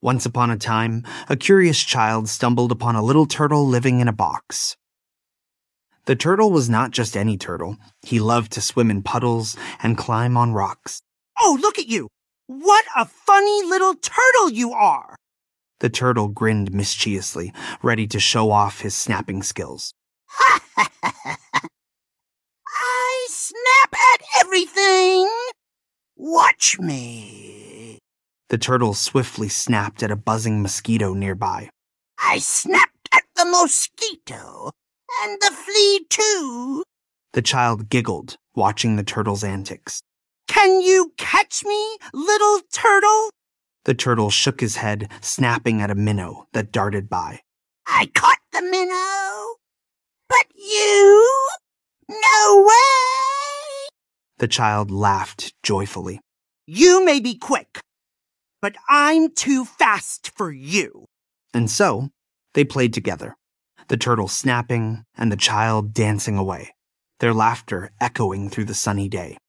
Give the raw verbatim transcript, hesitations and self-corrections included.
Once upon a time, a curious child stumbled upon a little turtle living in a box. The turtle was not just any turtle. He loved to swim in puddles and climb on rocks. Oh, look at you! What a funny little turtle you are! The turtle grinned mischievously, ready to show off his snapping skills. Ha ha ha ha! I snap at everything! Watch me! The turtle swiftly snapped at a buzzing mosquito nearby. I snapped at the mosquito, and the flea too. The child giggled, watching the turtle's antics. Can you catch me, little turtle? The turtle shook his head, snapping at a minnow that darted by. I caught the minnow, but you? No way! The child laughed joyfully. You may be quick, but I'm too fast for you. And so, they played together, the turtle snapping and the child dancing away, their laughter echoing through the sunny day.